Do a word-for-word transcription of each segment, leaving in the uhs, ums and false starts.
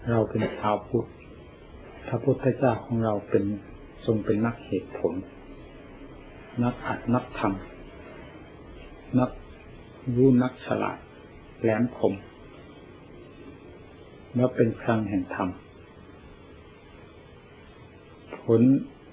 เราเป็นชาวพุทธพระพุทธเจ้าของเราเป็นทรงเป็นนักเหตุผลนักอัดนักธรรมนักรู้นักฉลาดแหลมคมแล้วเป็นคลังแห่งธรรมผล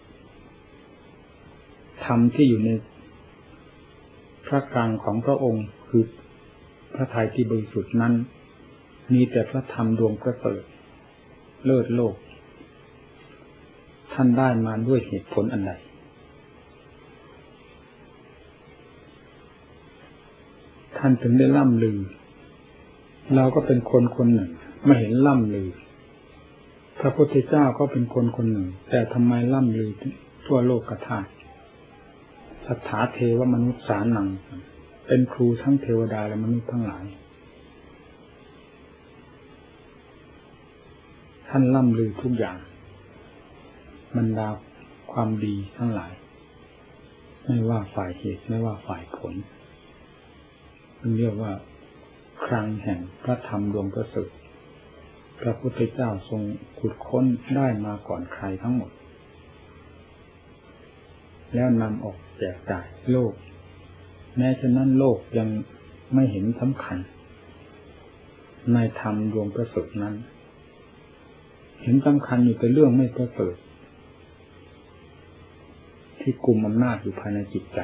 ธรรมที่อยู่ในพระกลางของพระองค์คือพระทัยที่บริสุทธิ์นั้นมีแต่พระธรรมดวงประเสริฐเลิศโลกท่านได้มาด้วยเหตุผลอันใดท่านถึงได้ล่ำลือเราก็เป็นคนคนหนึ่งไม่เห็นล่ำลือพระพุทธเจ้าก็เป็นคนคนหนึ่งแต่ทำไมล่ำลือทั่วโลกธาตุสัทธาเทวมนุษย์สานังเป็นครูทั้งเทวดาและมนุษย์ทั้งหลายท่านล่ำลือทุกอย่างบรรดาความดีทั้งหลายไม่ว่าฝ่ายเหตุไม่ว่าฝ่ายผลเรียกว่าคลังแห่งพระธรรมดวงประเสริฐพระพุทธเจ้าทรงขุดค้นได้มาก่อนใครทั้งหมดแล้วนำออกแจกจ่ายโลกแม้ฉะนั้นโลกยังไม่เห็นสำคัญในธรรมดวงประเสริฐนั้นเห็นสำคัญอยู่แต่เรื่องไม่ประเสริฐที่กุมอำนาจอยู่ภายในจิตใจ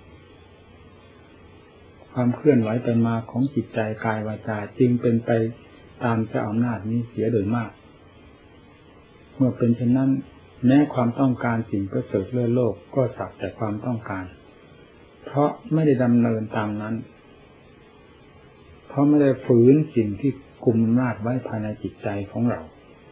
ความเคลื่อนไหวไปมาของจิตใจกายวาจาจึงเป็นไปตามเจ้าอำนาจนี้เสียโดยมากเมื่อเป็นเช่นนั้นแม้ความต้องการสิ่งประเสริฐเลิศโลกก็สักแต่ความต้องการเพราะไม่ได้ดำเนินตามนั้นเพราะไม่ได้ฝืนสิ่งที่กุมอำนาจไว้ภายในจิตใจของเรา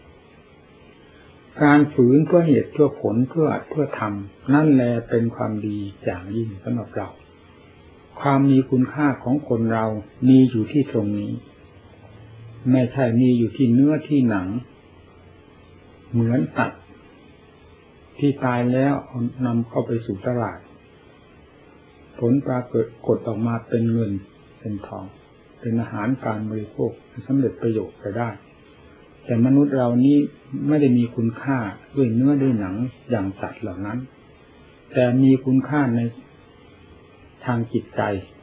การฝืนเพื่อเหตุเพื่อผลเพื่ออัดเพื่อทำนั่นแลเป็นความดีอย่างยิ่งสำหรับเราความมีคุณค่าของคนเรามีอยู่ที่ตรงนี้ไม่ใช่มีอยู่ที่เนื้อที่หนังเหมือนตัดที่ตายแล้วนำเข้าไปสู่ตลาดผลปรากฏกดออกมาเป็นเงินเป็นทองเป็นอาหารการบริโภคสำเร็จประโยชน์ไปได้แต่มนุษย์เรานี้ไม่ได้มีคุณค่าด้วยเนื้อด้วยหนังอย่างสัตว์เหล่านั้นแต่มีคุณค่าในทางจิตใจ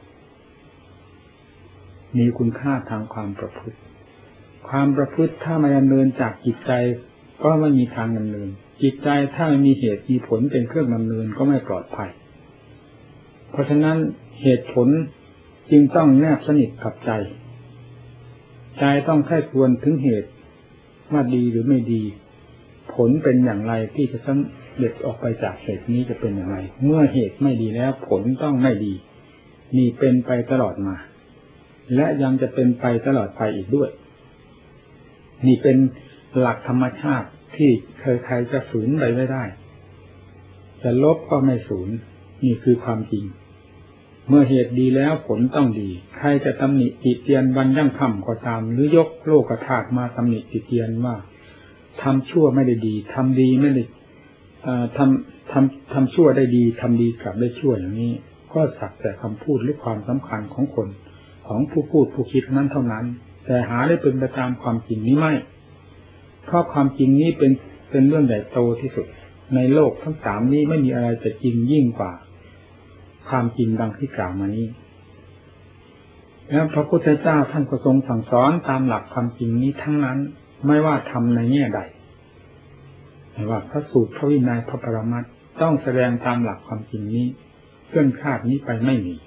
มีคุณค่าทางความประพฤติความประพฤติถ้าไม่ดำเนินจากจิตใจก็ไม่มีทางดำเนินจิตใจถ้าไม่มีเหตุมีผลเป็นเครื่องดำเนินก็ไม่ปลอดภัยเพราะฉะนั้นเหตุผลจึงต้องแนบสนิทกับใจใจต้องใคร่ครวญถึงเหตุว่าดีหรือไม่ดีผลเป็นอย่างไรที่จะสำเร็จออกไปจากเหตุนี้จะเป็นอย่างไรเมื่อเหตุไม่ดีแล้วผลต้องไม่ดีนี่เป็นไปตลอดมาและยังจะเป็นไปตลอดไปอีกด้วยนี่เป็นหลักธรรมชาติที่ใครๆจะฝืนไปไม่ได้จะลบก็ไม่สูญนี่คือความจริงเมื่อเหตุดีแล้วผลต้องดีใครจะตำหนิติเตียนวันยั่งค่ำก็ตามหรือยกโลกธาตุมาตำหนิติเตียนว่าทำชั่วไม่ได้ดีทำดีไม่ได้ทำทำทำชั่วได้ดีทำดีกลับได้ชั่วอย่างนี้ก็สักแต่คำพูดหรือความสำคัญของคนของผู้พูดผู้คิดนั้นเท่านั้นแต่หาได้เป็นไปตามความจริงนี้ไม่เพราะความจริงนี้เป็นเป็นเรื่องใหญ่โตที่สุดในโลกทั้งสามนี้ไม่มีอะไรจะจริงยิ่งกว่าความจริงดังที่กล่าวมานี้แล้วพระพุทธเจ้าท่านก็ทรงสั่งสอนตามหลักความจริงนี้ทั้งนั้นไม่ว่าทำในแง่ใดไม่ว่าพระสูตรพระวินัยพระปรมัตถ์ต้องแสดงตามหลักความจริงนี้เคลื่อนคลาดนี้ไปไม่มี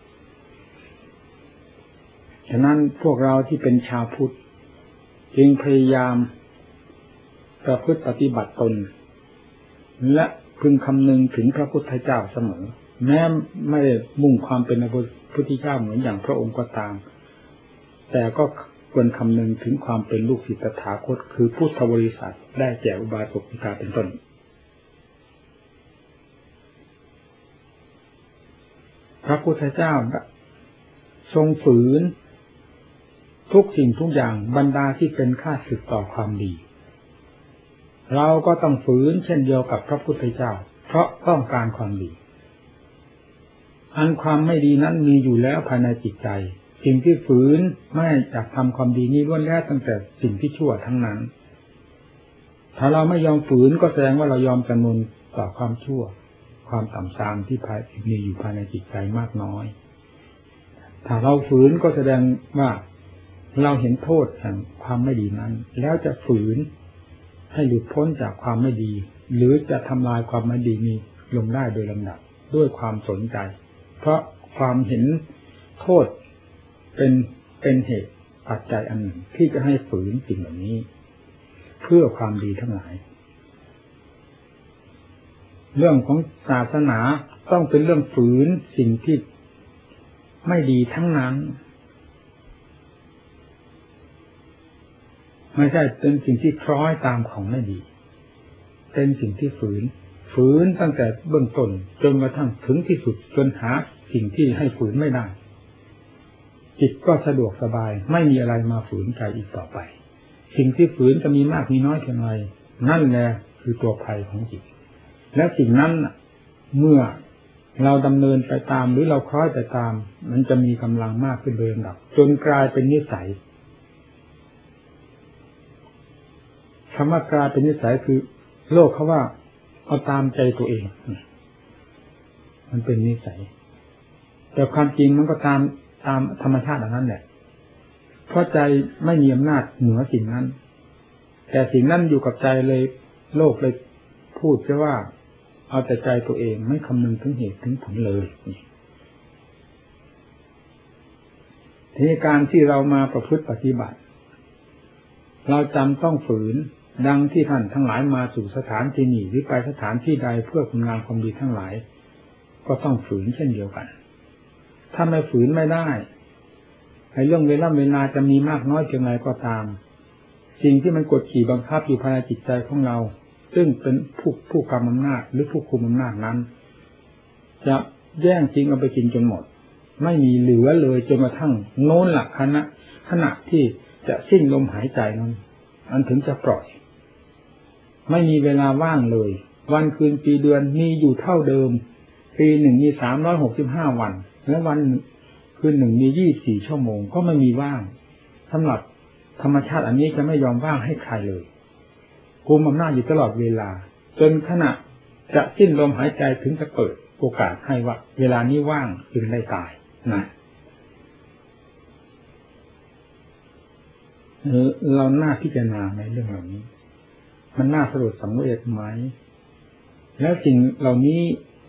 ฉะนั้นพวกเราที่เป็นชาวพุทธจึงพยายามประพฤติปฏิบัติตนและพึงคำนึงถึงพระพุทธเจ้าเสมอแม้ไม่ได้มุ่งความเป็นพระพุทธเจ้าเหมือนอย่างพระองค์ก็ตามแต่ก็ควรคำนึงถึงความเป็นลูกศิษย์ตถาคตคือพุทธบริษัทได้แก่อุบาสกอุบาสิกาเป็นต้นพระพุทธเจ้าทรงฝืนทุกสิ่งทุกอย่างบรรดาที่เป็นข้าศึกต่อความดีเราก็ต้องฝืนเช่นเดียวกับพระพุทธเจ้าเพราะต้องการความดีอันความไม่ดีนั้นมีอยู่แล้วภายในจิตใจสิ่งที่ฝืนไม่อยากทำความดีนี้ล้วนแล้วตั้งแต่สิ่งที่ชั่วทั้งนั้นถ้าเราไม่ยอมฝืนก็แสดงว่าเรายอมจำนนต่อความชั่วความต่ำทรามที่มีอยู่ภายในจิตใจมากน้อยถ้าเราฝืนก็แสดงว่าเราเห็นโทษแห่งความไม่ดีนั้นแล้วจะฝืนให้หลุดพ้นจากความไม่ดีหรือจะทำลายความไม่ดีนี้ลงได้โดยลำดับด้วยความสนใจเพราะความเห็นโทษเป็นเป็นเหตุปัจจัยอันหนึ่งที่จะให้ฝืนสิ่งเหล่านี้เพื่อความดีทั้งหลายเรื่องของศาสนาต้องเป็นเรื่องฝืนสิ่งที่ไม่ดีทั้งนั้นไม่ใช่เป็นสิ่งที่คล้อยตามของไม่ดีเป็นสิ่งที่ฝืนฝืนตั้งแต่เบื้องต้นจนกระทั่งถึงที่สุดจนหาสิ่งที่ให้ฝืนไม่ได้จิตก็สะดวกสบายไม่มีอะไรมาฝืนใจอีกต่อไปสิ่งที่ฝืนจะมีมากมีน้อยเพียงไรนั่นแหละคือตัวภัยของจิตและสิ่งนั้นเมื่อเราดำเนินไปตามหรือเราคล้อยไปตามมันจะมีกำลังมากขึ้นโดยลำดับจนกลายเป็นนิสัยคำว่ากลายเป็นนิสัยคือโลกเขาว่าเอาตามใจตัวเองมันเป็นนิสัยแต่ความจริงมันก็ตามตามธรรมชาติอันนั้นแหละเพราะใจไม่มีอำนาจเหนือสิ่งนั้นแต่สิ่งนั้นอยู่กับใจเลยโลกเลยพูดจะว่าเอาแต่ใจตัวเองไม่คำนึงถึงเหตุถึงผลเลยทีนี้การที่เรามาประพฤติปฏิบัติเราจำต้องฝืนดังที่ท่านทั้งหลายมาสู่สถานที่นี้หรือไปสถานที่ใดเพื่อคุณงามความดีทั้งหลายก็ต้องฝืนเช่นเดียวกันถ้าไม่ฝืนไม่ได้ในเรื่องเวลาเวลาจะมีมากน้อยเพียงไรก็ตามสิ่งที่มันกดขี่บังคับอยู่ภายในจิตใจของเราซึ่งเป็นผู้ผู้กำอำนาจหรือผู้คุมอำนาจนั้นจะแย่งจริงเอาไปกินจนหมดไม่มีเหลือเลยจนกระทั่งโน้นหลักขณะขณะที่จะสิ้นลมหายใจนั้นอันถึงจะปล่อยไม่มีเวลาว่างเลยวันคืนปีเดือนมีอยู่เท่าเดิมปีหนึ่งมีสามร้อยหกสิบห้าวันและวันคืนหนึ่งมียี่สิบสี่ชั่วโมงก็ไม่มีว่างสำหรับธรรมชาติอันนี้จะไม่ยอมว่างให้ใครเลยกุมอำนาจอยู่ตลอดเวลาจนขณะจะสิ้นลมหายใจถึงจะเปิดโอกาสให้ว่าเวลานี้ว่างจึงได้ตายนะเราหน้าพิจารณาในเรื่องเหล่านี้มันน่าสลดสังเวชไหมแล้วสิ่งเหล่านี้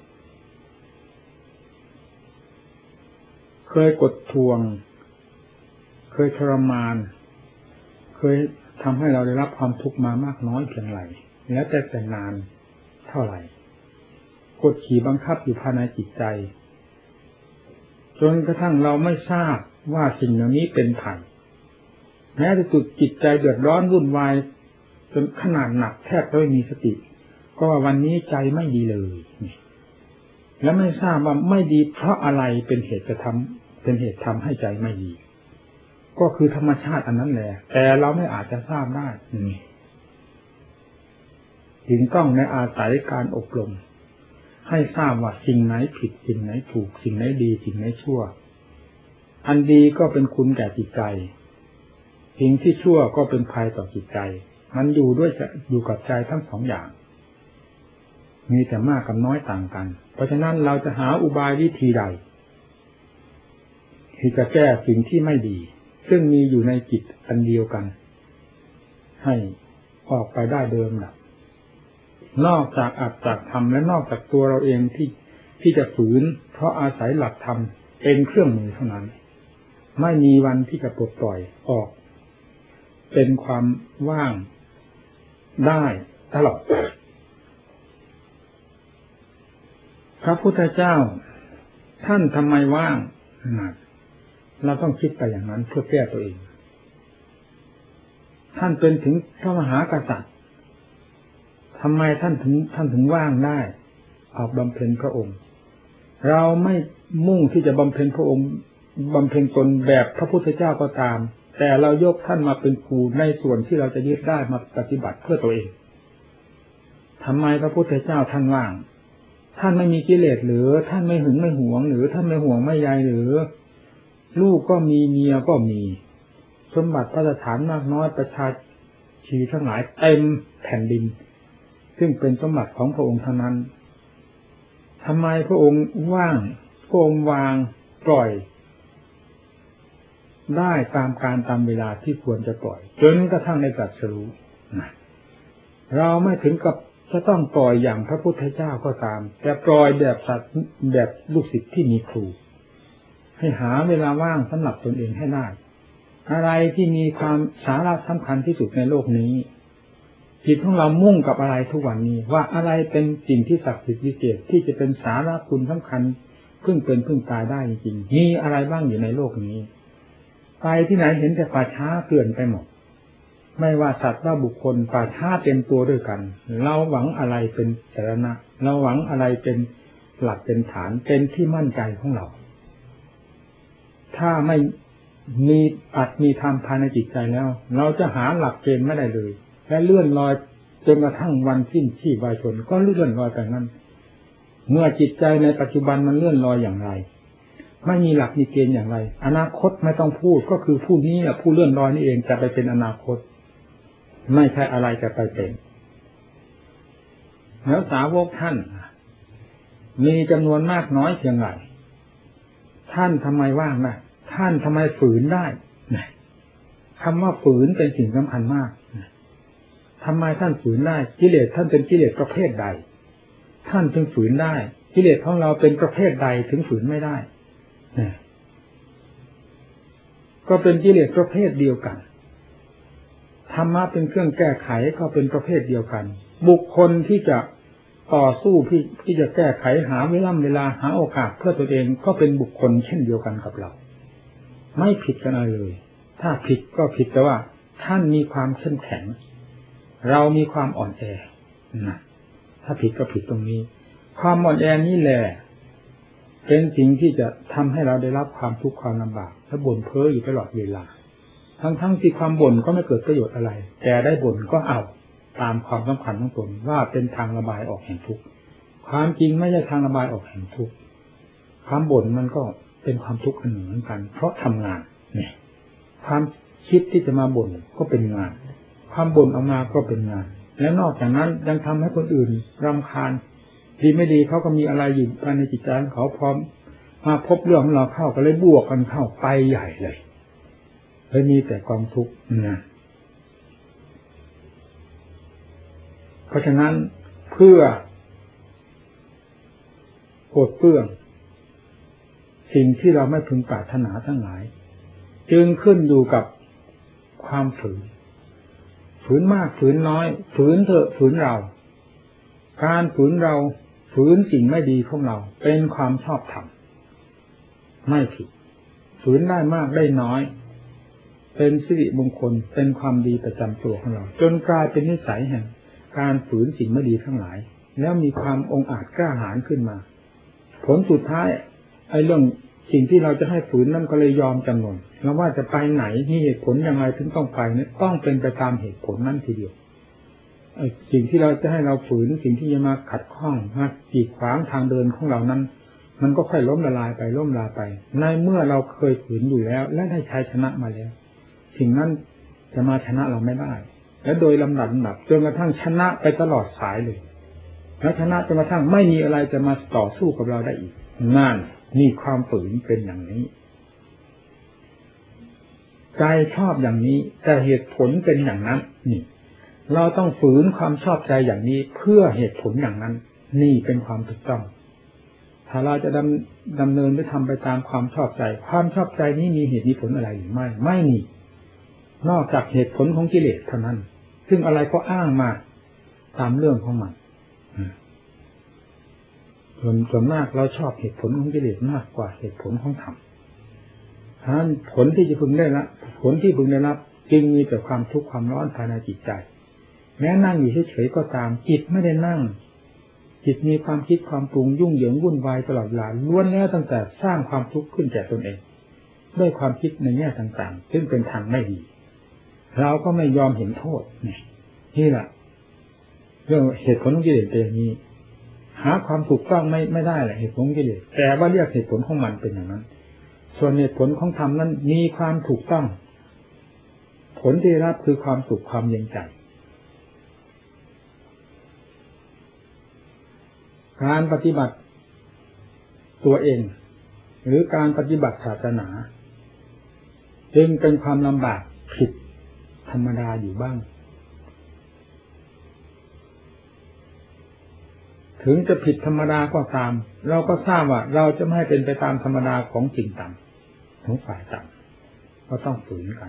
เคยกดทวงเคยทรมานเคยทำให้เราได้รับความทุกข์มามากน้อยเพียงไรแล้วแต่แต่นานเท่าไหร่กดขี่บังคับอยู่ภายในจิตใจจนกระทั่งเราไม่ทราบว่าสิ่งเหล่านี้เป็นภัยแม้ที่สุดจิตใจเดือดร้อนวุ่นวายจนขนาดหนักแทบไม่มีสติก็ว่าวันนี้ใจไม่ดีเลยและไม่ทราบว่าไม่ดีเพราะอะไรเป็นเหตุจะทำเป็นเหตุทำให้ใจไม่ดีก็คือธรรมชาติอันนั้นแหละแต่เราไม่อาจจะทราบได้จึงต้องในอาศัยการอบรมให้ทราบว่าสิ่งไหนผิดสิ่งไหนถูกสิ่งไหนดีสิ่งไหนชั่วอันดีก็เป็นคุณแก่จิตใจสิ่งที่ชั่วก็เป็นภัยต่อจิตใจมันอยู่ด้วยอยู่กับใจทั้งสองอย่างมีแต่มากกับน้อยต่างกันเพราะฉะนั้นเราจะหาอุบายวิธีใดที่จะแก้สิ่งที่ไม่ดีซึ่งมีอยู่ในจิตอันเดียวกันให้ออกไปได้เดิมหลักนอกจากอัตตธรรมและนอกจากตัวเราเองที่ที่จะฝืนเพราะอาศัยหลักธรรมเป็นเครื่องมือเท่านั้นไม่มีวันที่จะปลดปล่อยออกเป็นความว่างได้ตลอดพระพุทธเจ้าท่านทำไมว่างเราต้องคิดไปอย่างนั้นเพื่อแก้ตัวเองท่านเป็นถึงพระมหากษัตริย์ทำไมท่านถึงท่านถึงว่างได้ออกบำเพ็ญพระองค์เราไม่มุ่งที่จะบำเพ็ญพระองค์บำเพ็ญตนแบบพระพุทธเจ้าก็ตามแต่เรายกท่านมาเป็นครูในส่วนที่เราจะยึดได้มาปฏิบัติเพื่อตัวเองทำไมพระพุทธเจ้าท่านว่างท่านไม่มีกิเลสหรือท่านไม่หึงไม่หวงหรือท่านไม่ห่วงไม่ใยหรือลูกก็มีเมียก็มีสมบัติพระสถานมากน้อยประชาชีทั้งหลายเต็มแผ่นดินซึ่งเป็นสมบัติของพระองค์เท่านั้นทำไมพระองค์ว่างพระองค์วางปล่อยได้ตามการตามเวลาที่ควรจะปล่อยจนกระทั่งในตรัสรู้เราไม่ถึงกับจะต้องปล่อยอย่างพระพุทธเจ้าก็ตามแต่ปล่อยแบบสัตว์แบบลูกศิษย์ที่มีครูให้หาเวลาว่างสำหรับตนเองให้ได้อะไรที่มีความสาระสำคัญที่สุดในโลกนี้จิตของเรามุ่งกับอะไรทุกวันนี้ว่าอะไรเป็นสิ่งที่ศักดิ์สิทธิ์วิเศษที่จะเป็นสาระคุณสำคัญพึ่งเป็นพึ่งตายได้จริงๆมีอะไรบ้างอยู่ในโลกนี้ไปที่ไหนเห็นแต่ป่าช้าเกลื่อนไปหมดไม่ว่าสัตว์ว่าบุคคลป่าช้าเต็มตัวด้วยกันเราหวังอะไรเป็นสาระเราหวังอะไรเป็นหลักเป็นฐานเป็นที่มั่นใจของเราถ้าไม่มีอัตมีธรรมภายในจิตใจแล้วเราจะหาหลักเกณฑ์ไม่ได้เลยและเลื่อนลอยจนกระทั่งวันสิ้นชีพวายชนก็เลื่อนลอยไปนั้นเมื่อจิตใจในปัจจุบันมันเลื่อนลอยอย่างไรไม่มีหลักมีเกณฑ์อย่างไรอนาคตไม่ต้องพูดก็คือผู้นี้แหละผู้เลื่อนลอยนี่เองจะไปเป็นอนาคตไม่ใช่อะไรจะไปเป็นแล้วสาวกท่านมีจำนวนมากน้อยเพียงไรท่านทำไมว่างได้ท่านทำไมฝืนได้คำว่าฝืนเป็นสิ่งสำคัญมากทำไมท่านฝืนได้กิเลสท่านเป็นกิเลสประเภทใดท่านจึงฝืนได้กิเลสของเราเป็นประเภทใดถึงฝืนไม่ได้ก็เป็นกิเลสประเภทเดียวกันธรรมะเป็นเครื่องแก้ไขก็เป็นประเภทเดียวกันบุคคลที่จะต่อสู้ที่ที่จะแก้ไขหาเวลาเวลาหาโอกาสเพื่อตัวเองก็เป็นบุคคลเช่นเดียวกันกับเราไม่ผิดกันอะไรเลยถ้าผิดก็ผิดแต่ว่าท่านมีความเข้มแข็งเรามีความอ่อนแอนะถ้าผิดก็ผิดตรงนี้ความอ่อนแอนี้แหละเป็นสิ่งที่จะทำให้เราได้รับความทุกข์ความลำบากและบ่นเพ้ออยู่ตลอดเวลาทั้งๆที่ความบ่นก็ไม่เกิดประโยชน์อะไรแต่ได้บ่นก็เอาตามความสำคัญของตนว่าเป็นทางระบายออกแห่งทุกข์ความจริงไม่ใช่ทางระบายออกแห่งทุกข์ความบ่นมันก็เป็นความทุกข์อันหนึ่งเหมือนกันเพราะทำงานเนี่ยความคิดที่จะมาบ่นก็เป็นงานความบ่นออกมาก็เป็นงานและนอกจากนั้นยังทำให้คนอื่นรำคาญดีไม่ดีเขาก็มีอะไรอยู่ภายในจิตใจของเขาพร้อมมาพบเรื่องของเราเข้าก็เลยบวกกันเข้าไปใหญ่เลยเลยมีแต่ความทุกข์นะเพราะฉะนั้นเพื่อปลดเปลื้องสิ่งที่เราไม่พึงปรารถนาทั้งหลายจึงขึ้นอยู่กับความฝืนฝืนมากฝืนน้อยฝืนเถอะฝืนเราการฝืนเราฝืนสิ่งไม่ดีของเราเป็นความชอบธรรมไม่ผิดฝืนได้มากได้น้อยเป็นสิริมงคลเป็นความดีประจำตัวของเราจนกลายเป็นนิสัยแห่งการฝืนสิ่งไม่ดีทั้งหลายแล้วมีความองอาจกล้าหาญขึ้นมาผลสุดท้ายไอ้เรื่องสิ่งที่เราจะให้ฝืนนั่นก็เลยยอมจำนนแล้วว่าจะไปไหนมีเหตุผลอย่างไรถึงต้องไปเนี่ยต้องเป็นไปตามเหตุผลนั่นทีเดียวไอ้สิ่งที่เราจะให้เราฝืนสิ่งที่จะมาขัดข้องมากีดขวางทางเดินของเรานั้นมันก็ค่อยล้มละลายไปล้มละลายไปในเมื่อเราเคยฝืนอยู่แล้วและได้ชัยชนะมาแล้วสิ่งนั้นจะมาชนะเราไม่ได้และโดยลำดับลำดับจนกระทั่งชนะไปตลอดสายเลยและชนะจนกระทั่งไม่มีอะไรจะมาต่อสู้กับเราได้อีกนั่นนี่ความฝืนเป็นอย่างนี้ใจชอบอย่างนี้แต่เหตุผลเป็นอย่างนั้นนี่เราต้องฝืนความชอบใจอย่างนี้เพื่อเหตุผลอย่างนั้นนี่เป็นความถูกต้องถ้าเราจะดำดำเนินหรือทำไปตามความชอบใจความชอบใจนี้มีเหตุมีผลอะไรหรือไม่ไม่มีนอกจากเหตุผลของกิเลสเท่านั้นซึ่งอะไรก็อ้างมาตามเรื่องของมันส่วนส่วนมากเราชอบเหตุผลของกิเลสมากกว่าเหตุผลของธรรมฉะนั้นผลที่จะพึงได้รับผลที่พึงได้รับจึงมีแต่ความทุกข์ความร้อนภายในจิตใจแม้นั่งอยู่เฉยๆก็ตามจิตไม่ได้นั่งจิตมีความคิดความปรุงยุ่งเหยิงวุ่นวายตลอดเวลาล้วนแล้วตั้งแต่สร้างความทุกข์ขึ้นแก่ตนเองด้วยความคิดในแง่ต่างๆซึ่งเป็นทางไม่ดีเราก็ไม่ยอมเห็นโทษนี่นี่แหละเรื่องเหตุผลของกิเลสเป็นอย่างนี้หาความถูกต้องไม่ไม่ได้แหละเหตุผลของกิเลสแต่ว่าเรียกเหตุผลของมันเป็นอย่างนั้นส่วนเหตุผลของธรรมนั้นมีความถูกต้องผลที่รับคือความสุขความเย็นใจการปฏิบัติตัวเองหรือการปฏิบัติศาสนาจึงเป็นความลำบากผิดธรรมดาอยู่บ้างถึงจะผิดธรรมดาก็ตามเราก็ทราบว่าเราจะไม่ให้เป็นไปตามธรรมดาของสิ่งต่ำของฝ่ายต่ำก็ต้องฝืนกัน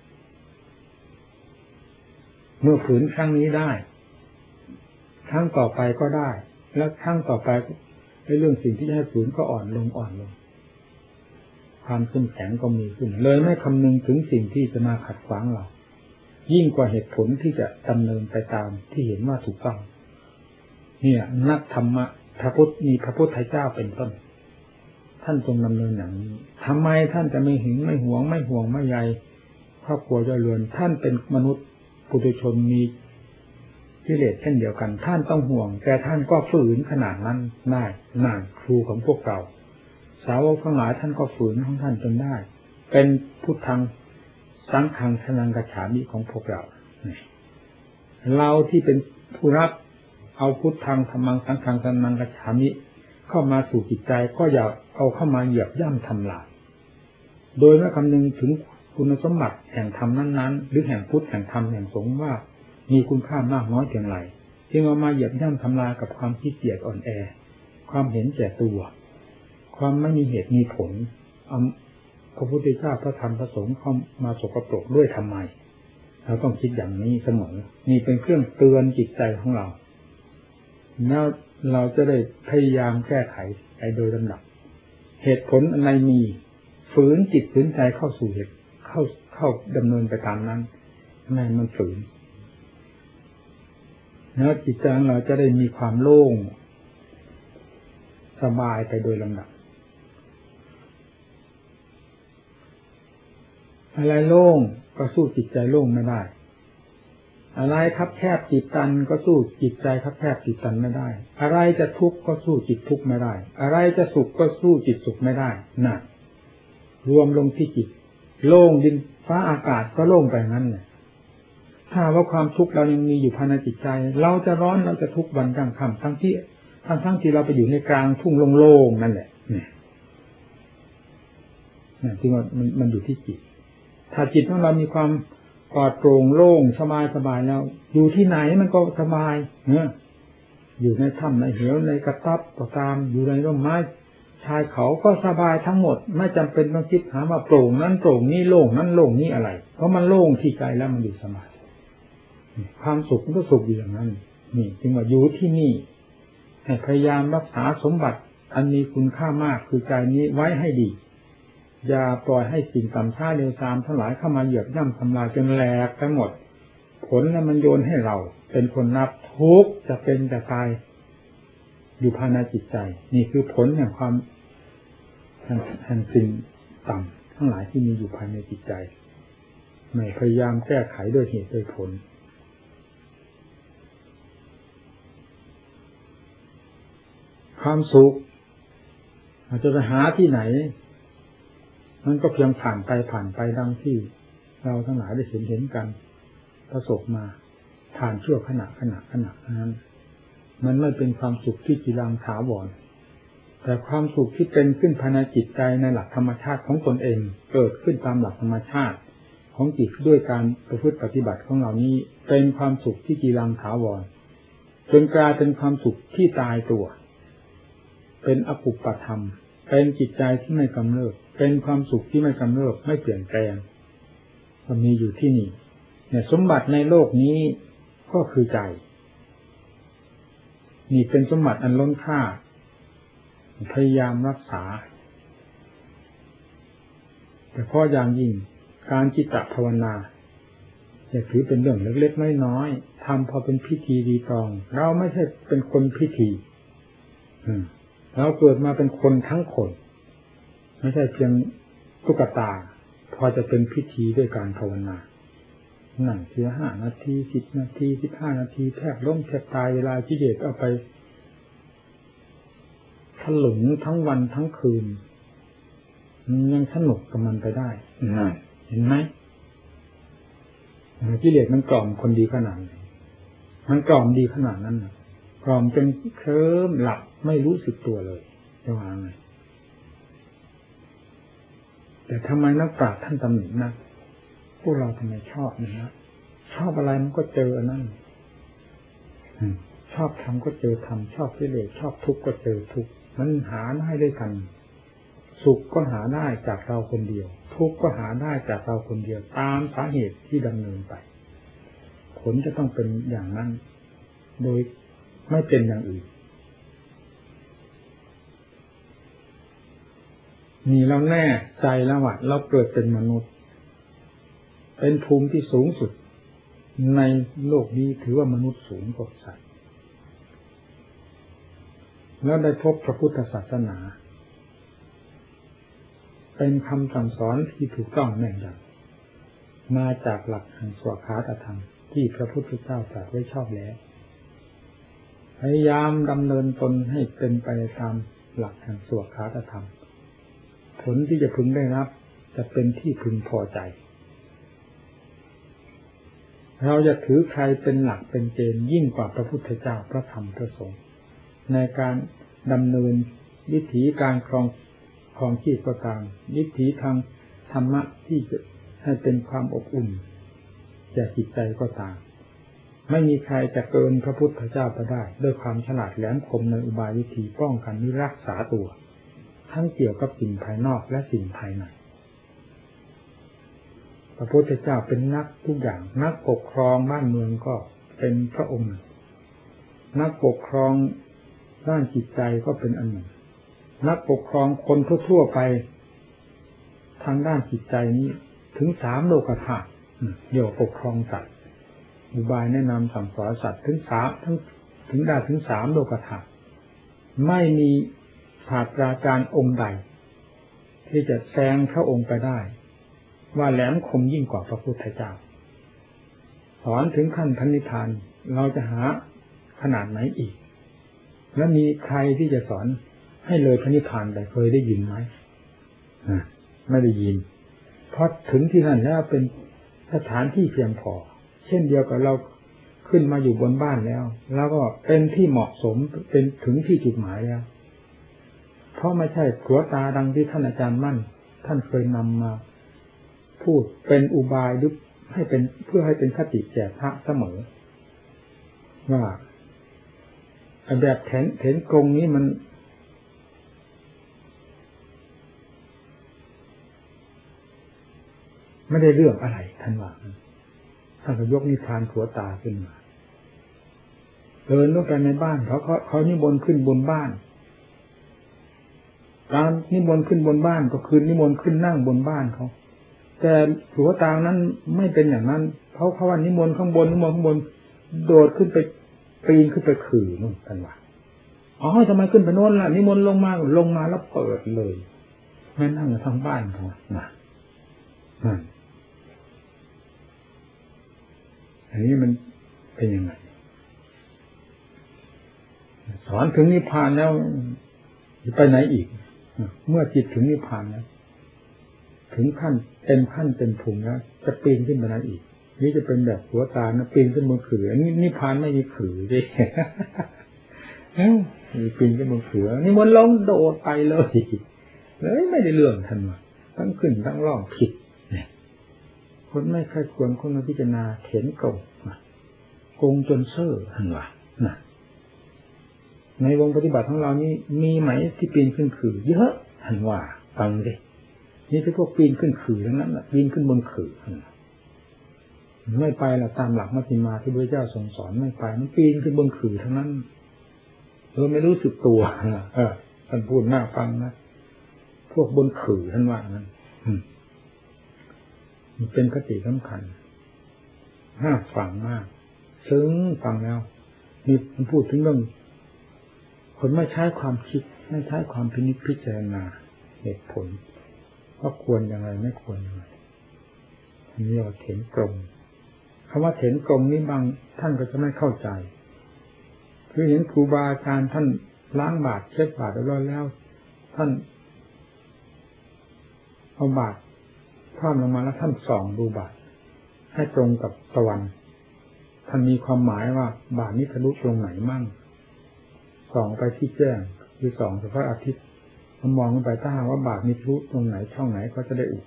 เมื่อฝืนครั้งนี้ได้ครั้งต่อไปก็ได้และครั้งต่อไปในเรื่องสิ่งที่ให้ฝืนก็อ่อนลงอ่อนลงความเข้มแข็งก็มีขึ้นเลยไม่คำนึงถึงสิ่งที่จะมาขัดขวางเรายิ่งกว่าเหตุผลที่จะดำเนินไปตามที่เห็นว่าถูกต้องเนี่ยนักธรรมะพระพุทธมีพระพุทธเจ้าเป็นต้นท่านทรงดำเนินอย่างนี้ทำไมท่านจะไม่หึงไม่หวงไม่ห่วงไม่ใยครอบครัวเจริญท่านเป็นมนุษย์ปุถุชนมีกิเลสเช่นเดียวกันท่านต้องห่วงแต่ท่านก็ฝืนขนาดนั้นได้น่าครูของพวกเราสาวกทั้งหลายท่านก็ฝืนของท่านจนได้เป็นพุทธังสังฆังสนังกัจฉามิของพวกเราเราที่เป็นผู้รับเอาพุทธังธัมมังสังฆังสนังกัจฉามิเข้ามาสู่จิตใจก็อย่าเอาเข้ามาเหยียบย่ำทำลายโดยไม่คำนึงถึงคุณสมบัติแห่งธรรมนั้นๆหรือแห่งพุทธแห่งธรรมแห่งสงฆ์ว่ามีคุณค่ามากน้อยเพียงไรจึงเอามาเหยียบย่ำทำลายกับความขี้เกียจอ่อนแอความเห็นแก่ตัวความไม่มีเหตุมีผลเอาพระพุทธเจ้าพระธรรมพระสงฆ์เข้ามาสกปรกด้วยทำไมเราต้องคิดอย่างนี้เสมอนี่เป็นเครื่องเตือนจิตใจของเราแล้วเราจะได้พยายามแก้ไขไปโดยลำดับเหตุผลอะไรมีฝืนจิตฝืนใจเข้าสู่เหตุเข้าเข้าดำเนินไปตามนั้นไม่มันฝืนแล้วจิตใจของเราจะได้มีความโล่งสบายไปโดยลำดับอะไรโล่งก็สู้จิตใจโล่งไม่ได้อะไรคับแคบจิตตันก็สู้จิตใจคับแคบจิตตันไม่ได้อะไรจะทุกข์ก็สู้จิตทุกข์ไม่ได้อะไรจะสุขก็สู้จิตสุขไม่ได้น่ะรวมลงที่จิตโล่งดินฟ้าอากาศก็โล่งไปงั้นแหละถ้าว่าความทุกข์เรายังมีอยู่ภายในจิตใจเราจะร้อนเราจะทุกข์วันกลางค่ำทั้งที่ทั้งทั้งที่เราไปอยู่ในกลางทุ่งโล่งๆนั่นแหละเนี่ยนี่ที่ว่ามันมันอยู่ที่จิตถ้าจิตของเรามีความปลอดโปร่งโล่งสบายสบายแล้วอยู่ที่ไหนมันก็สบายเนี่ยอยู่ในถ้ำในเหวในกระต๊อบก็ตามอยู่ในร่มไม้ชายเขาก็สบายทั้งหมดไม่จำเป็นต้องคิดหาว่าโปร่งนั้นโปร่งนี่โล่งนั้นโล่งนี่อะไรเพราะมันโล่งที่ใจแล้วมันอยู่สบายความสุขมันก็สุขอยู่อย่างนั้นนี่จึงว่าอยู่ที่นี่ให้พยายามรักษาสมบัติอันมีคุณค่ามากคือใจนี้ไว้ให้ดีอย่าปล่อยให้สิ่งต่ำช้าเร็วซามทั้งหลายเข้ามาเหยียบย่ำทำลายจนแหลกทั้งหมดผลแล้วมันโยนให้เราเป็นคนรับทุกข์จะเป็นจะตายอยู่ภายในจิตใจนี่คือผลแห่งความแห่งสิ่งต่ำทั้งหลายที่มีอยู่ภายในจิตใจไม่พยายามแก้ไขด้วยเหตุด้วยผลความสุขอาจจะไปหาที่ไหนมันก็เพียงผ่านไปผ่านไปดังที่เราทั้งหลายได้เห็นเห็นกันประสบมาผ่านชั่วขณะขณะขณะนั้นมันไม่เป็นความสุขที่จีรังถาวรแต่ความสุขที่เป็นขึ้นภายในจิตใจในหลักธรรมชาติของตนเองเกิดขึ้นตามหลักธรรมชาติของจิตด้วยการประพฤติปฏิบัติของเรานี้เป็นความสุขที่จีรังถาวรจนกลายเป็นความสุขที่ตายตัวเป็นอปุปปธรรมเป็นจิตใจที่ไม่กำเริบเป็นความสุขที่ไม่กำเริบไม่เปลี่ยนแปลงมันมีอยู่ที่นี่เนี่ยสมบัติในโลกนี้ก็คือใจนี่เป็นสมบัติอันล้นค่าพยายามรักษาแต่เพราะอย่างยิ่งการจิตตภาวนาจะถือเป็นเรื่องเล็กๆน้อยๆทำพอเป็นพิธีรีตองเราไม่ใช่เป็นคนพิธีเราเกิดมาเป็นคนทั้งคนไม่ใช่เพียงตุ๊กตาพอจะเป็นพิธีด้วยการภาวนานั่งเสียห้านาทีสิบนาทีสิบห้านาทีแทบล้มแทบตายเวลากิเลสเอาไปถลุงทั้งวันทั้งคืนยังสนุกกับมันไปได้เห็นไหมกิเลสมันกล่อมคนดีขนาดไหนมันกล่อมดีขนาดนั้นนะกล่อมจนเคลิ้มหลับไม่รู้สึกตัวเลยจะว่าไงแต่ทำไมนักปราชญ์ท่านตำหนินะพวกเราทำไมชอบนะชอบอะไรมันก็เจออันนั้นชอบทำก็เจอทำชอบกิเลสชอบทุกข์ก็เจอทุกข์มันหาได้ด้วยกันสุขก็หาได้จากเราคนเดียวทุกข์ก็หาได้จากเราคนเดียวตามสาเหตุที่ดำเนินไปผลจะต้องเป็นอย่างนั้นโดยไม่เป็นอย่างอื่นนี่เราแน่ใจแล้วว่าเราเกิดเป็นมนุษย์เป็นภูมิที่สูงสุดในโลกนี้ถือว่ามนุษย์สูงกว่าสัตว์แล้วได้พบพระพุทธศาสนาเป็นคำสั่งสอนที่ถูกต้องแน่นอนมาจากหลักแห่งสวขาตธรรมที่พระพุทธเจ้าตรัสไว้ชอบแล้วพยายามดำเนินตนให้เป็นไปตามหลักแห่งสวขาตธรรมผลที่จะพึงได้รับจะเป็นที่พึงพอใจเราจะถือใครเป็นหลักเป็นเกณฑ์ยิ่งกว่าพระพุทธเจ้าพระธรรมพระสงฆ์ในการดำเนินวิถีการครองครองชีพก็ตามวิถีทางธรรมะที่จะให้เป็นความอบอุ่นแก่จิตใจก็ตามไม่มีใครจะเกินพระพุทธเจ้าไปได้ด้วยความฉลาดแหลมคมในอุบายวิธีป้องกันนิรักษาตัวทั้งเกี่ยวกับสิ่งภายนอกและสิ่งภายในพระพุทธเจ้าเป็นนักทุกอย่างนักปกครองบ้านเมืองก็เป็นพระองค์นักปกครองด้านจิตใจก็เป็นอันหนึ่งนักปกครองคนทั่วๆไปทางด้านจิตใจนี้ถึงสามโลกธาตุโยปกครองสัตว์อุบายแนะนำสั่งสอนสัตว์ถึงสามทั้งถึงได้ถึงสามโลกธาตุไม่มีศาสตราจารย์องค์ใดที่จะแซงพระองค์ไปได้ว่าแหลมคมยิ่งกว่าพระพุทธเจ้าสอนถึงขั้นพระนิพพานเราจะหาขนาดไหนอีกและมีใครที่จะสอนให้เลยพระนิพพานไปเคยได้ยินไหมไม่ได้ยินเพราะถึงที่นั่นแล้วเป็นสถานที่เพียงพอเช่นเดียวกับเราขึ้นมาอยู่บนบ้านแล้วแล้วก็เป็นที่เหมาะสมเป็นถึงที่จุดหมายแล้วเพราะไม่ใช่ขัวตาดังที่ท่านอาจารย์มั่นท่านเคยนำมาพูดเป็นอุบายหรือให้เป็นเพื่อให้เป็นคติแก่พระเสมอว่าแบบเถนเถนกรงนี้มันไม่ได้เรื่องอะไรท่านว่าท่านก็ยกนิทานขัวตาขึ้นมาเดินลงไปในบ้านเขาเขาเขานิมนต์ขึ้นบนบ้านการนิมนต์ขึ้นบนบ้านก็คือนิมนต์ขึ้นนั่งบนบ้านเขาแต่ขัวตานั้นไม่เป็นอย่างนั้นเขาเขาว่านิมนต์ข้างบนนิมนต์ข้างบนโดดขึ้นไปปีนขึ้นไปขื่อนู่นท่านว่าอ๋อทำไมขึ้นไปโน่นล่ะนิมนต์ลงมาลงมาแล้วเปิดเลยแม่นั่งอยู่ทางบ้านเขาน่ะนั่นอันนี้มันเป็นยังไงสอนถึงนิพพานแล้วไปไหนอีกเมื่อจิตถึงนิพพานแล้วถึงขั้นเต็มขั้นเต็มภูมิแล้วจะปีนขึ้นไปไหนอีกนี่จะเป็นแบบหัวตานะปีนขึ้นบนขื่อนี่นิพพานไม่มีขื่อดิปีนขึ้นบนขื่อนี่มันลงโดดไปเลยเลยไม่ได้เรื่องท่านว่าทั้งขึ้นทั้งล่องผิดเนี่ยคนไม่ค่อยควรคนมาพิจารณาเข็นกงกงจนเซ่อท่านว่านะในวงปฏิบัติของเรานี่มีไหมที่ปีนขึ้นขื่อเยอะท่านว่าฟังดินี่คือพวกปีนขึ้นขื่อทั้งนั้นแหละปีนขึ้นบนขื่อไม่ไปละตามหลักมัชฌิมาที่พระเจ้าทรงสอนไม่ไปมันปีนขึ้นบนขื่อทั้งนั้นเออไม่รู้สึกตัวเออท่านพูดน่าฟังนะพวกบนขื่อท่านว่านั้นมันเป็นคติสำคัญห้าฟังมากซึ้งฟังแล้วนี่มันพูดถึงเรื่องคนไม่ใช้ความคิดไม่ใช้ความพินิจพิจารณาเหตุผลว่าควรอย่างไรไม่ควรอย่างไรอันนี้เราเถนกลมคำว่าเถนกลมนี้บางท่านก็จะไม่เข้าใจคือเห็นครูบาอาจารย์ท่านล้างบาตรเช็ดบาตรแล้วแล้วท่านเอาบาตรคว่ำลงมาแล้วท่านส่องดูบาตรให้ตรงกับตะวันท่านมีความหมายว่าบาตรนี้ทะลุตรงไหนมั่งส่องไปที่แจ้งคือส่องเฉพาะอาทิตย์มองลงไปถ้าหากว่าบาตรมีทะลุตรงไหนช่องไหนก็จะได้อุด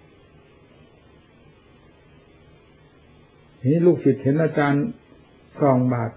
นี่ลูกศิษย์เห็นอาจารย์ส่องบาตร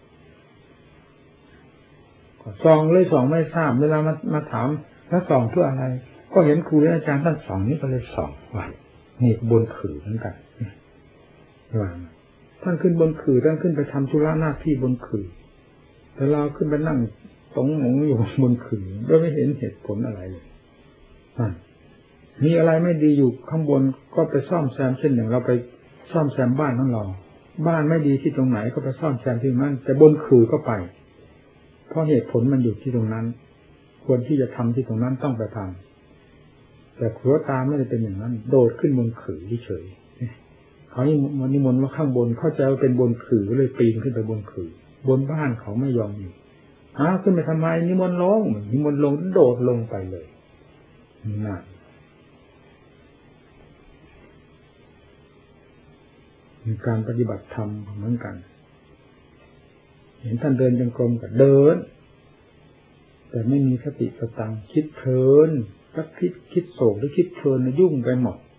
ส่องเลยส่องไม่ทราบเวลามามาถามแล้วส่องเพื่ออะไรก็เห็นครูและอาจารย์ท่านส่องนี่ก็เลยส่องว่านี่บนขื่อเหมือนกันว่าท่านขึ้นบนขื่อท่านขึ้นไปทำธุระหน้าที่บนขื่อแต่เราขึ้นไปนั่งตรงหงอยู่บนขื่อโดยไม่เห็นเหตุผลอะไรเลยมีอะไรไม่ดีอยู่ข้างบนก็ไปซ่อมแซมเช่นอย่างเราไปซ่อมแซมบ้านของเราบ้านไม่ดีที่ตรงไหนก็ไปซ่อมแซมที่นั่นแต่บนขื่อก็ไปเพราะเหตุผลมันอยู่ที่ตรงนั้นควรที่จะทำที่ตรงนั้นต้องไปทำแต่ขัวตาไม่ได้เป็นอย่างนั้นโดดขึ้นบนขื่อเฉยเขานี่มันนิมนต์ว่าข้างบนเข้าใจว่าเป็นบนขื่อก็เลยปีนขึ้นไปบนขื่อบนบ้านเขาไม่ยอมอยู่หาขึ้นไปทำไมนิมนต์ลงนิมนต์ลงโดดลงไปเลยนั่นมีการปฏิบัติธรรมเหมือนกันเห็นท่านเดินจงกรมก็เดินแต่ไม่มีสติสตังคิดเพลินก็คิดคิดโศกหรือคิดเพลินยุ่งไปหมด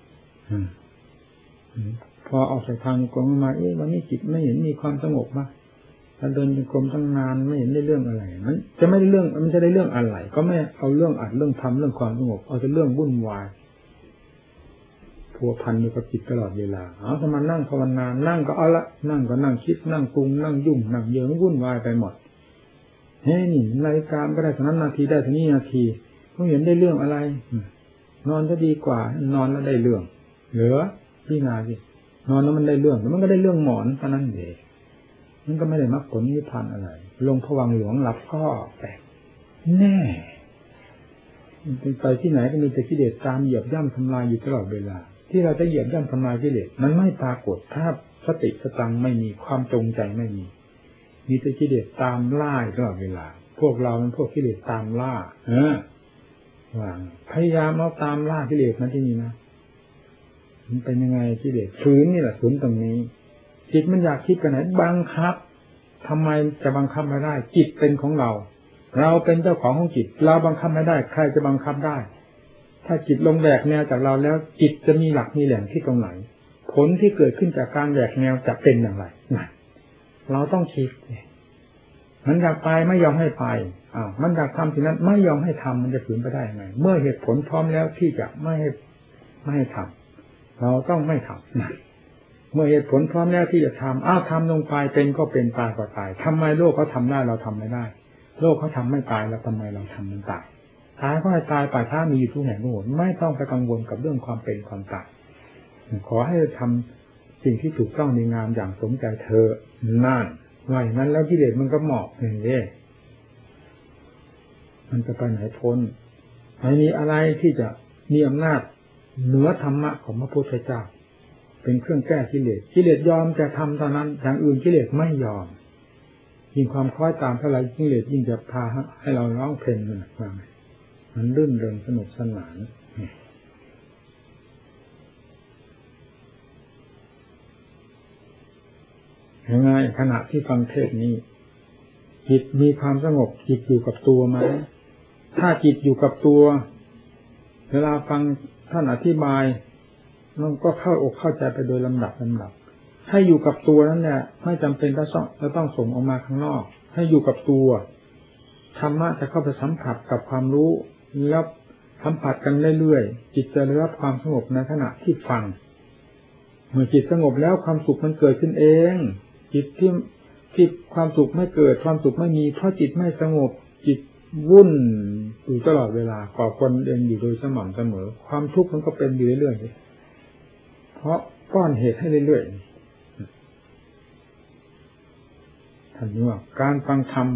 พอออกจากทางกรมมาเอ๊ะวันนี้จิตไม่เห็นมีความสงบมากท่านเดินจงกรมตั้งนานไม่เห็นได้เรื่องอะไรมันจะไม่ได้เรื่องมันจะได้เรื่องอะไรก็ไม่เอาเรื่องอัดเรื่องทำเรื่องความสงบเอาแต่เรื่องวุ่นวายพัวพันอยู่กับจิตตลอดเวลาเอาถ้ามันนั่งภาวนานั่งก็เอาละนั่งก็นั่งคิดนั่งปรุงนั่งยุ่งนั่งเยิงวุ่นวายไปหมดเฮ้ยนี่นาฬิกาก็ได้เท่านั้นนาทีได้เท่านี้นาทีไม่เห็นได้เรื่องอะไรนอนจะดีกว่านอนแล้วได้เรื่องเหลือพี่นาสินอนแล้วมันได้เรื่องแล้วมันก็ได้เรื่องหมอนเท่านั้นเองมันก็ไม่ได้มรรคผลนิพพานอะไรลงผวังค์หลวงหลับก็แปลกแน่ไปที่ไหนก็มีแต่กิเลสตามเหยียบย่ำทำลายอยู่ตลอดเวลาที่เราจะเหยียบย่ำทำลายกิเลสมันไม่ปรากฏถ้าสติสตังไม่มีความจงใจไม่มีมีแต่กิเลสตามล่าตลอดเวลาพวกเรามันพวกกิเลสตามล่าเออว่าพยายามเอาตามล่ากิเลสนั้นที่นี่นะมันเป็นยังไงกิเลสฝืนนี่แหละฝืนตรงนี้จิตมันอยากคิดไปไหนบังคับทำไมจะบังคับไม่ได้จิตเป็นของเราเราเป็นเจ้าของของจิตเราบังคับไม่ได้ใครจะบังคับได้ถ้าจิตลงแหวกแนวจากเราแล้วจิตจะมีหลักมีแหล่งที่ตรงไหนผลที่เกิดขึ้นจากการแหวกแนวจะเป็นอย่างไรนะเราต้องคิดมันอยากไปไม่ยอมให้ไปอ้าวมันอยากทำสิ่งนั้นไม่ยอมให้ทำมันจะฝืนไปได้ยังไงเมื่อเหตุผลพร้อมแล้วที่จะไม่ให้ไม่ให้ทำเราต้องไม่ทำนะเมื่อเหตุผลพร้อมแล้วที่จะทำอ้าวทำลงไปเป็นก็เป็นตายก็ตายทำไมโลกเขาทำได้เราทำไม่ได้โลกเขาทำไม่ตายแล้วทำไมเราทำมันตายตายก็ให้ตายป่าช้ามีอยู่ทุกแห่งทุกหนไม่ต้องไปกังวลกับเรื่องความเป็นความตายขอให้ทำสิ่งที่ถูกต้องในงามอย่างสมใจเธอนั่นว่าอย่างนั้นแล้วกิเลสมันก็หมอบอย่างนี้มันจะไปไหนพ้นไม่มีอะไรที่จะมีอำนาจเหนือธรรมะของพระพุทธเจ้าเป็นเครื่องแก้กิเลสกิเลสยอมจะทำเท่านั้นอย่างอื่นกิเลสไม่ยอมยิ่งความคล้อยตามเท่าไรกิเลสยิ่งจะพาให้เราร้องเพลงมันฟังมันรื่นเริงสนุกสนานยังไงขณะที่ฟังเทศนี้จิตมีความสงบจิตอยู่กับตัวไหมถ้าจิตอยู่กับตัวเวลาฟังท่านอธิบายมันก็เข้าอกเข้าใจไปโดยลำดับลำดับให้อยู่กับตัวนั่นแหละไม่จำเป็นจะต้องจะต้องส่งออกมาข้างนอกให้อยู่กับตัวธรรมะจะเข้าไปสัมผัสกับความรู้แล้วสัมผัสกันเรื่อยๆจิตจะได้รับความสงบในขณะที่ฟังเมื่อจิตสงบแล้วความสุขมันเกิดขึ้นเองจิตที่ที่ความสุขไม่เกิดความสุขไม่มีเพราะจิตไม่สงบจิตวุ่นอยู่ตลอดเวลาก่อคนเองอยู่โดยสม่ำเสมอความทุกข์มันก็เป็นอยู่เรื่อยๆเพราะก้อนเหตุให้เรื่อยๆท่านว่าการฟังธรรม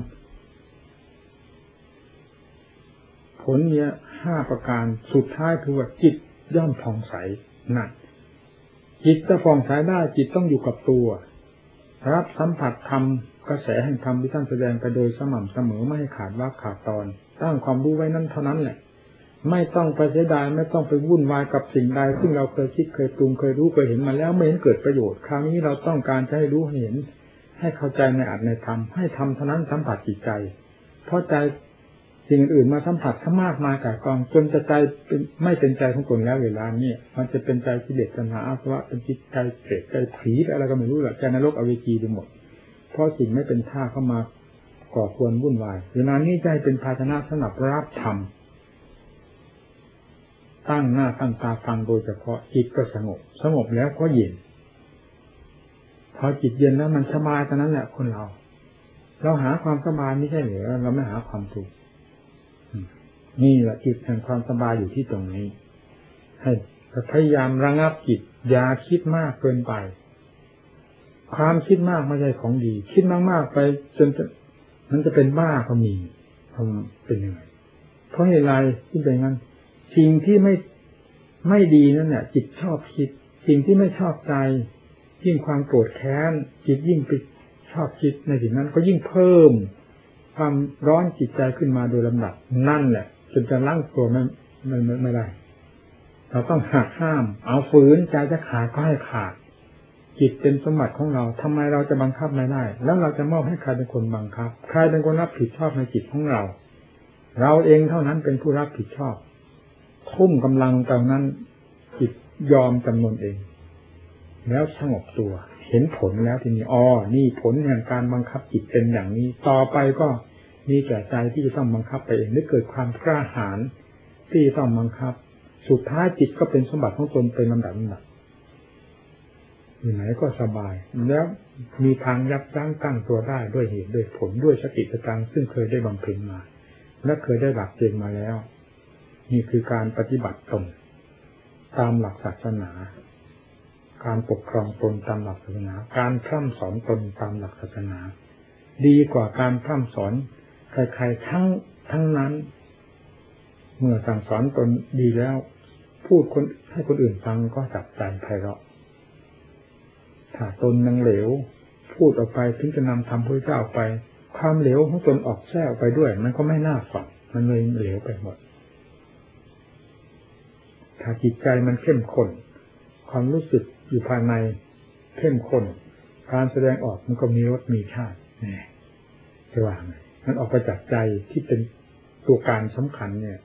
ผลเนี้ยห้าประการสุดท้ายคือว่าจิตย่อมผ่องใสนั่นจิตจะผ่องใสได้จิตต้องอยู่กับตัวรับสัมผัสธรรมกระแสแห่งธรรมที่ท่านแสดงไปโดยสม่ำเสมอไม่ให้ขาดวรรคขาดตอนตั้งความรู้ไว้นั้นเท่านั้นแหละไม่ต้องไปเสียดายไม่ต้องไปวุ่นวายกับสิ่งใดซึ่งเราเคยคิดเคยปรุงเคยรู้เคยเห็นมาแล้วไม่เห็นเกิดประโยชน์คราวนี้เราต้องการจะให้รู้ให้เห็นให้เข้าใจในอัตในธรรมให้ธรรมเท่านั้นสัมผัสจิตใจเพราะใจสิ่งอื่นมาสัมผัสซะมากมายก่ายกองจนจะใจเป็นไม่เป็นใจของตนแล้วเวลานี้มันจะเป็นใจกิเลสตัณหาอาสวะเป็นจิตใจเปรตใจผีอะไรก็ไม่รู้แหละใจนรกอเวจีไปหมดเพราะสิ่งไม่เป็นท่าเข้ามาก่อควรวุ่นวายเวลานี้ใจเป็นภาชนะสำหรับรับธรรมตั้งหน้าตั้งตาฟังโดยเฉพาะจิตก็สงบสงบแล้วก็เย็นพอจิตเย็นแล้วมันสบายตอนนั้นแหละคนเราเราหาความสบายไม่ใช่เหรอเราไม่หาความทุกข์นี่แหละจิตแห่งความสบายอยู่ที่ตรงนี้ให้พยายามระงับจิตอย่าคิดมากเกินไปความคิดมากไม่ใช่ของดีคิดมากๆไปจนมันจะเป็นบ้าก็มีเป็นยังไงเพราะเหตุไรที่เป็นงั้นสิ่งที่ไม่ไม่ดีนั่นแหละจิตชอบคิดสิ่งที่ไม่ชอบใจยิ่งความโกรธแค้นจิตยิ่งไปชอบคิดในสิ่งนั้นก็ยิ่งเพิ่มความร้อนจิตใจขึ้นมาโดยลำดับนั่นแหละจนจะล้างตัวไม่ไม่ไม่ได้เราต้องหักห้ามเอาฝืนใจจะขาดก็ให้ขาดจิตเป็นสมบัติของเราทำไมเราจะบังคับไม่ได้แล้วเราจะมอบให้ใครเป็นคนบังคับใครเป็นคนรับผิดชอบในจิตของเราเราเองเท่านั้นเป็นผู้รับผิดชอบทุ่มกำลังตรงนั้นจิตยอมจำนวนเองแล้วสงบตัวเห็นผลแล้วทีนี้อ๋อนี่ผลแห่งการบังคับจิตเป็นอย่างนี้ต่อไปก็มีแก่ใจที่จะต้องบังคับไปเองหรือเกิดความกล้าหาญที่จะต้องบังคับสุดท้ายจิตก็เป็นสมบัติของตนเป็นลำดับลำดับอยู่ไหนก็สบายแล้วมีทางยับยั้งตั้งตัวได้ด้วยเหตุด้วยผลด้วยสติปัฏฐานซึ่งเคยได้บำเพ็ญมาและเคยได้หลักเกณฑ์มาแล้วนี่คือการปฏิบัติตนตามหลักศาสนาการปกครองตนตามหลักศาสนาการพร่ำสอนตนตามหลักศาสนาดีกว่าการพร่ำสอนใครๆทั้งทั้งนั้นเมื่อสั่งสอนตนดีแล้วพูดคนให้คนอื่นฟังก็จับใจไพเราะถ้าตนยังเหลวพูดออกไปถึงจะนำธรรมพระเจ้าไปความเหลวของตนออกแทรกไปด้วยมันก็ไม่น่าฟังมันเลยเหลวไปหมดถ้าจิตใจมันเข้มข้นความรู้สึกอยู่ภายในเข้มข้นการแสดงออกมันก็มีรสมีชาตินี่จะว่าไงมันออกไปจากใจที่เป็นตัวการสำคัญเนี่ย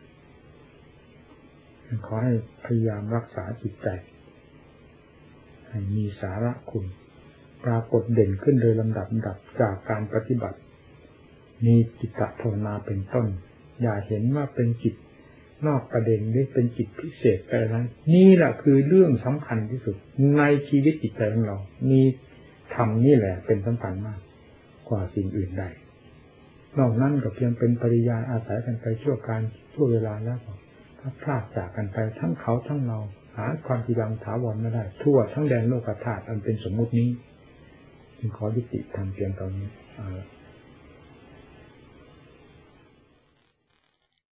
ขอให้พยายามรักษาจิตใจให้มีสาระคุณปรากฏเด่นขึ้นโดยลำดับลำดับจากการปฏิบัติมีจิตตภาวนาเป็นต้นอย่าเห็นว่าเป็นจิตนอกประเด็นหรือเป็นจิตพิเศษไปนั้นนี่แหละคือเรื่องสำคัญที่สุดในชีวิตจิตใจของเรามีธรรมนี่แหละเป็นสำคัญมากกว่าสิ่งอื่นใดนอกนั้นก็เพียงเป็นปริยายอาศัยกันไปชั่วการชั่วเวลาแล้วก็ถ้าพลาดจากกันไปทั้งเขาทั้งเราหาความจีรังถาวรไม่ได้ทั่วทั้งแดนโลกธาตุอันเป็นสมมุตินี้จึงขอยุติทำเพียงตอนนี้